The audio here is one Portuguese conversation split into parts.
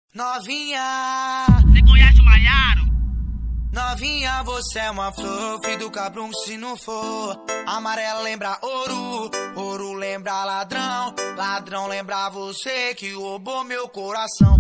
Novinha, você conhece o Maiaro? novinha, você é uma flor, filho do cabrão se não for. Amarelo lembra ouro, ouro lembra ladrão, ladrão lembra você que roubou meu coração.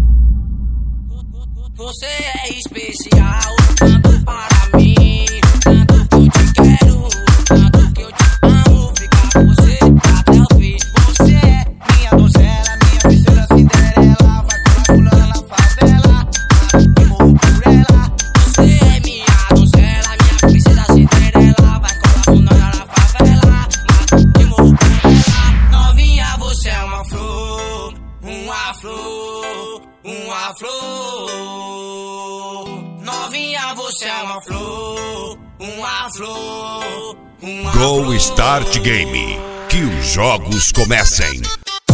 Você é especial, tanto para mim, tanto que eu te quero, tanto que eu te amo, ficar com você até o fim. Você é minha donzela, minha princesa Cinderela, vai pulando na favela, e morro por ela. Você é minha donzela, minha princesa Cinderela, vai pulando na favela, e morro por ela. Novinha, você é uma flor, uma flor, uma flor. Novinha, você é uma flor, uma flor, uma flor. Go Start Game, que os jogos comecem.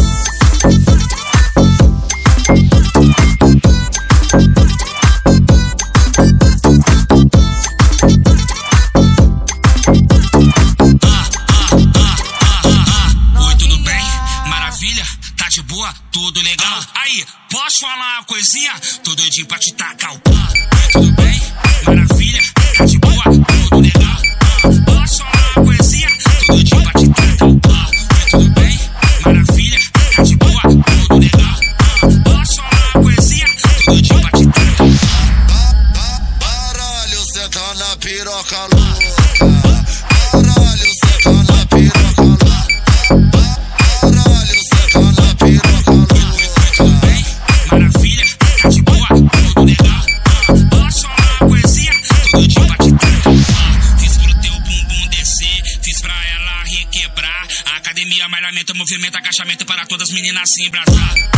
Oi, tudo bem? Maravilha? Tá de boa? Tudo legal? Aí, posso falar uma coisinha? Tô doidinho pra te tacar o pau. Oi, tudo bem? Maravilha? Tá de boa? Tudo legal? Posso falar uma coisinha? Tô doidinho pra te tacar o pau. Oi, tudo bem? Maravilha? Tá de boa? Tudo legal? Posso falar uma coisinha? Tô doidinho pra te tacar o pau. Baralho, cê tá na piroca louca. Baralho, cê tá na piroca louca. Baralho, cê tá na piroca louca. Tudo bem? Maravilha? Tá de boa? Tudo legal? Posso falar uma coisinha? Tô doidinho pra te tacar o pau. Fiz pro teu bumbum descer, fiz pra ela requebrar. Academia, malhamento, movimento, agachamento para todas as meninas se embrasar.